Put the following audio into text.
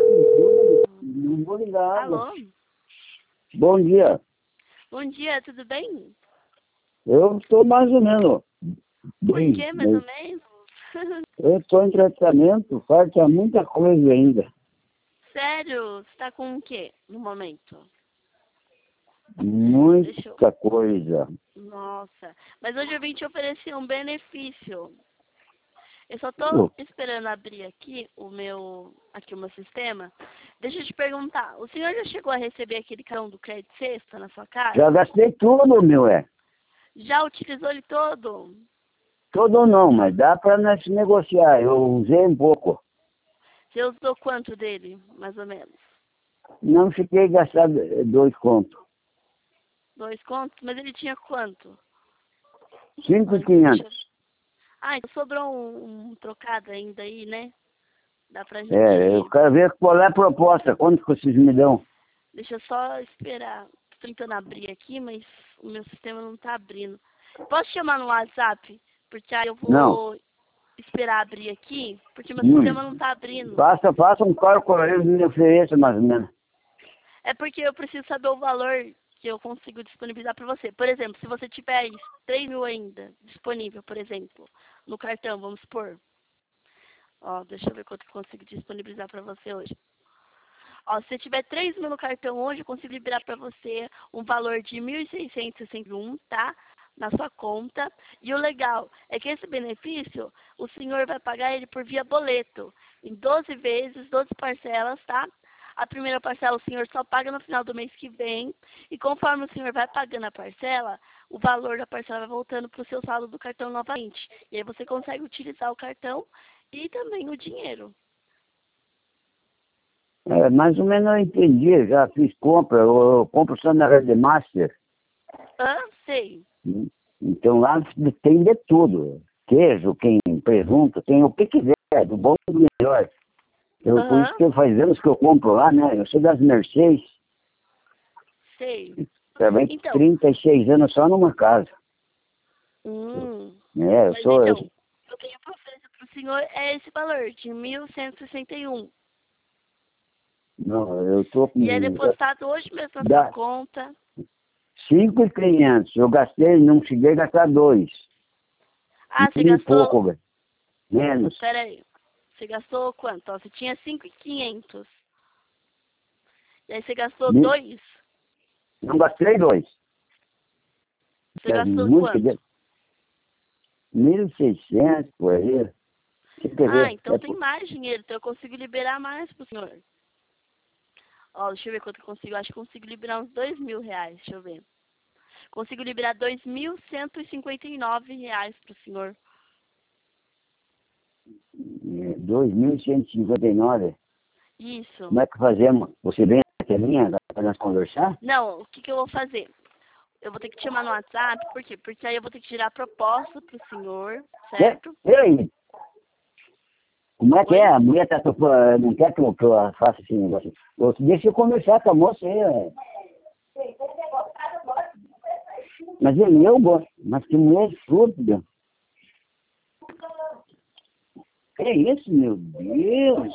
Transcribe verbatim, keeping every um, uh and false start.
Não vou ligar água. Alô? Bom dia. Bom dia, tudo bem? Eu estou mais ou menos Por bem. que, mais mas ou menos? Eu estou em tratamento, falta muita coisa ainda. Sério? Você tá com o quê no momento? Deixa eu... Muita coisa. Nossa, mas hoje eu vim te oferecer um benefício. Eu só tô Pô, esperando abrir aqui o meu, aqui o meu sistema. Deixa eu te perguntar, o senhor já chegou a receber aquele cartão do crédito sexta na sua casa? já gastei tudo, meu, é. Já utilizou ele todo? Todo não, mas dá para nós negociar. Eu usei um pouco. Você usou quanto dele, mais ou menos? Não fiquei gastando dois contos. Dois contos? Mas ele tinha quanto? Cinco e Olha, deixa eu... quinhentos. Ah, então sobrou um, um trocado ainda aí, né? Dá pra É, eu gente... quero ver qual é a proposta. Quanto que vocês me dão? Deixa eu só esperar. Tô tentando abrir aqui, mas o meu sistema não tá abrindo. Posso chamar no WhatsApp? Porque aí eu Não. vou esperar abrir aqui, porque meu Hum. sistema não tá abrindo. Faça, faça um cálculo aí, me ofereça mais ou menos. É porque eu preciso saber o valor que eu consigo disponibilizar para você. Por exemplo, se você tiver três mil ainda disponível, por exemplo, no cartão, vamos supor. Ó, deixa eu ver quanto eu consigo disponibilizar para você hoje. Ó, se você tiver três mil no cartão hoje, eu consigo liberar para você um valor de mil e seiscentos e sessenta e um, tá? Na sua conta. E o legal é que esse benefício, o senhor vai pagar ele por via boleto. Em doze vezes, doze parcelas, tá? A primeira parcela o senhor só paga no final do mês que vem. E conforme o senhor vai pagando a parcela, o valor da parcela vai voltando para o seu saldo do cartão novamente. E aí você consegue utilizar o cartão e também o dinheiro. É, mais ou menos eu entendi, já fiz compra, eu, eu compro só na Red Master. Ah, sei. Hum. Então lá tem de tudo. Queijo, tem presunto, tem o que quiser, do bom e do melhor. Eu, por isso Aham, que eu faz anos que eu compro lá, né? Eu sou das Mercedes, sei. também Então, trinta e seis anos só numa casa. hum, É, eu mas sou. Eu, então, eu tenho para oferecer para o senhor é esse valor de mil cento e sessenta e um. não, eu tô E é com. depositado hoje mesmo na sua Dá conta. cinco e quinhentos. Eu gastei, não cheguei a gastar dois. Ah, você Mil e gastou, pouco, velho. Menos. peraí, você gastou quanto? Ó, você tinha cinco mil e quinhentos. E aí você gastou Mil- dois. Não gastei dois. Você É gastou muito. quanto? Mil e seiscentos por aí. Você quer Ah, ver? então É, tem por- mais dinheiro, então eu consigo liberar mais pro senhor. Ó, deixa eu ver quanto eu consigo. Acho que consigo liberar uns dois mil reais, deixa eu ver. Consigo liberar dois mil cento e cinquenta e nove reais pro senhor. é, dois mil cento e cinquenta e nove. Isso. Como é que fazemos? Você vem até minha para nós conversar? Não, o que, que eu vou fazer? Eu vou ter que te chamar no WhatsApp, por quê? Porque aí eu vou ter que tirar a proposta pro senhor, É, certo? e aí? Como é que é? Oi? A mulher tá, tocando- não quer que eu, que eu faça esse negócio. Eu, deixa eu conversar com a moça aí. É. Mas eu, eu gosto. Mas que mulher estúpida. Que isso, meu Deus?